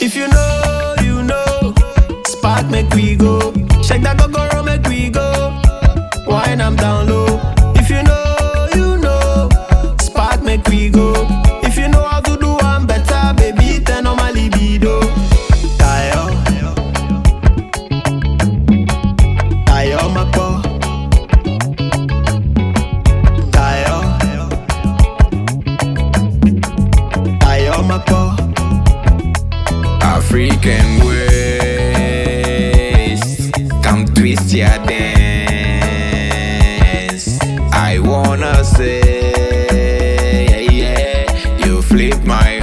If you know, you know. Spark make we go. Shake that go make we go. Wine I'm down low. If you know, you know. Spark make we go. If you know how to do one better, baby, turn on my libido. Tayo, tayo mapo. Tayo, tayo mapo. African waist, come twist your dance. I wanna say, yeah, you flip my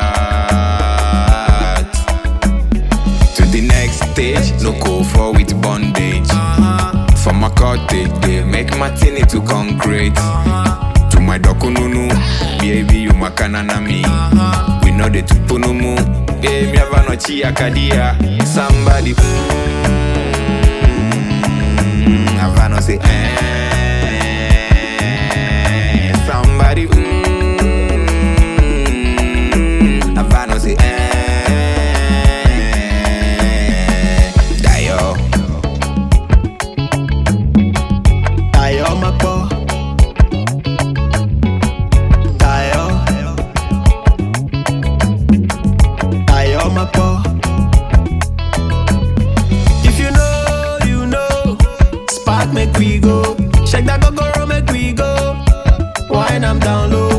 heart to the next stage. No go for with bondage. For my cottage, they make martini to concrete. To my dokununu, baby you makanana me. We know the tupunumu. Baby, have no chia kadia. Somebody, have no say, somebody, have no say, Dayo, Tayo mapo. Tayo, tayo mapo. If you know, you know. Spark make we go. Shake that go make we go. Wine I'm down low.